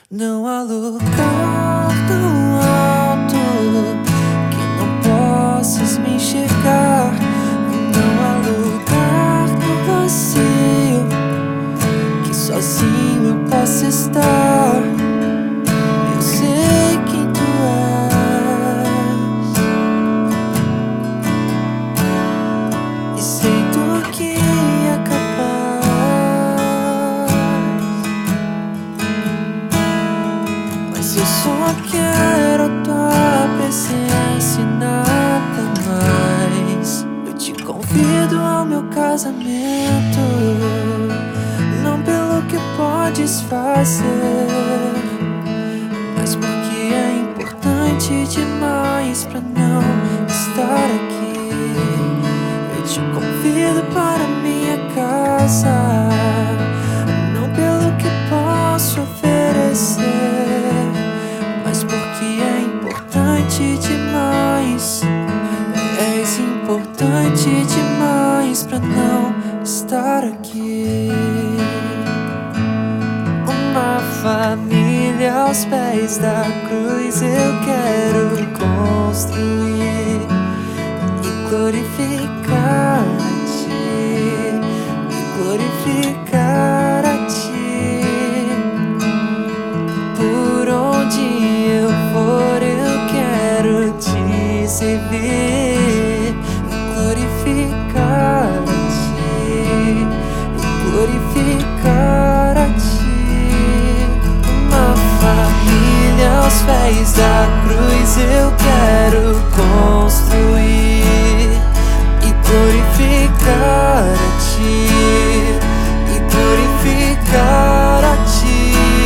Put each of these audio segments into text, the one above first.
Não há lugar tão alto que não possas me enxergar. Não há lugar tão vazio que sozinho eu possa estar. Eu sei quem tu és e sei do que é capaz, mas eu só quero a tua presença e nada mais. Eu te convido ao meu casamento, não pelo que podes fazer, mas porque é importante demais pra não estar aqui. Eu te convido para minha casa, não pelo que posso oferecer, mas porque é importante demais. És importante demais pra não estar aqui. Uma família aos pés da cruz eu quero construir e glorificar a ti, e glorificar a ti. Por onde eu for eu quero te servir e glorificar a ti, e glorificar a ti. Uma família aos pés da cruz eu quero construir e glorificar a ti, e glorificar a ti.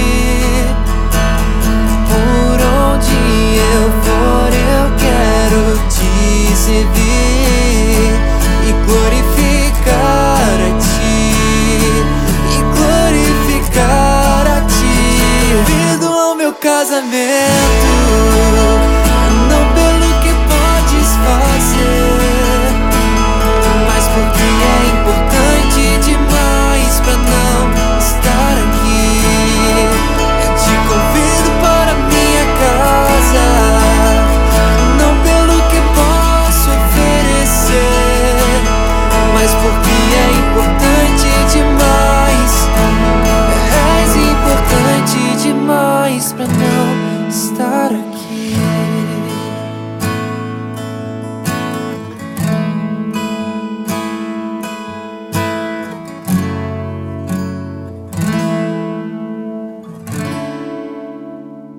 Por onde eu for eu quero te servir e glorificar a ti, e glorificar a ti. Convido ao meu casamento, não pelo que podes fazer, mas porque é importante demais pra não estar aqui. Eu te convido para minha casa, não pelo que posso oferecer, mas porque é importante demais. És importante demais pra não